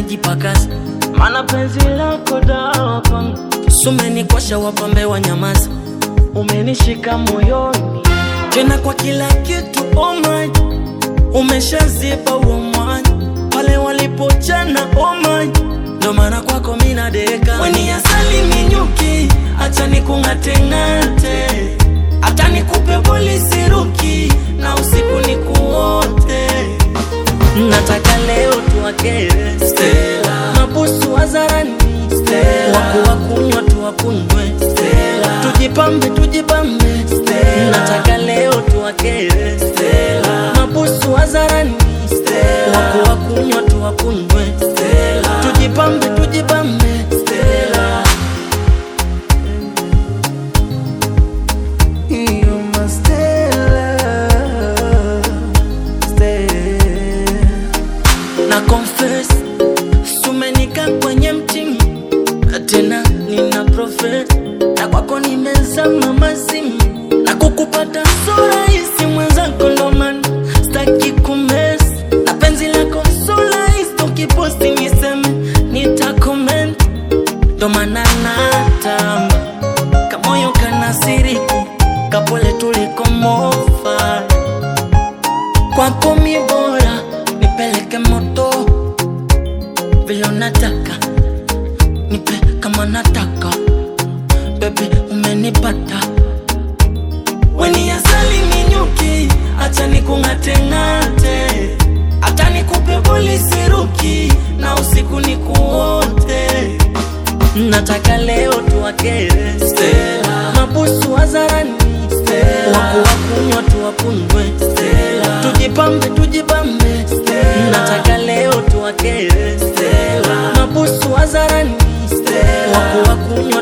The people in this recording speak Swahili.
najipakaza, maana penzi lako dawa kwangu. Sumenikosha wapambe wa nyamaza, umenishika moyoni tena kwa kila kitu. Oh my, umeshazipa uo mwanya pale walipochana. Oh my, ndo maana kwako mina deka. Weni asali minyuki, acha nikungate-ngate, hata nikupe polisi ruki na usiku nikuote. Nataka leo tuwakere Stella, mabusu wazarani Stella, waku wakunywa tuwakunywe Stella, tujipambe Stella. Nataka leo tuwakere Stella, mabusu wazarani Stella, waku wakunywa tuwakunywe Stella, tujipambe Stella. You must stay. Na confess, sumenika kwenye mtimu, tena nina profess, na kwako nimezama mazimu, na kukupata sura isi mwenzako ndo man staki kumes, na penzi lako sura isi tokiposti niseme nitakoment, ndo maana natamba kamoyo kanasiriki kapole tuliko mofa. Kwako mi bora nipeleke moto vile unataka, nipe kama nataka, baby umenipata. Weni asali minyuki, acha nikungate-ngate, hata nikupe polisi ruki na usiku nikuote. Nataka leo tuwakere Stella, mabusu wazarani Stella, waku wakunywa tuwakunywe Stella, tujipambe Stella. Nataka leo tuwakere Stella, mabusu wazarani Stella, waku wakunywa